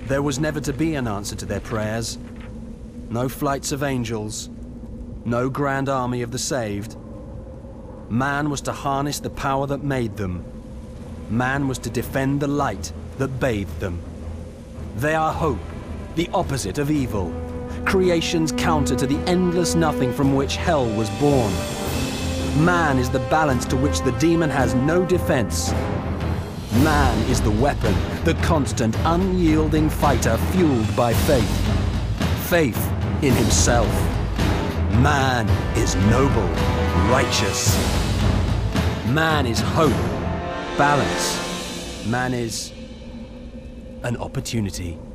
There was never to be an answer to their prayers. No flights of angels. No grand army of the saved. Man was to harness the power that made them. Man was to defend the light that bathed them. They are hope, the opposite of evil. Creation's counter to the endless nothing from which hell was born. Man is the balance to which the demon has no defense. Man is the weapon, the constant, unyielding fighter fueled by faith. Faith in himself. Man is noble, righteous. Man is hope, balance. Man is an opportunity.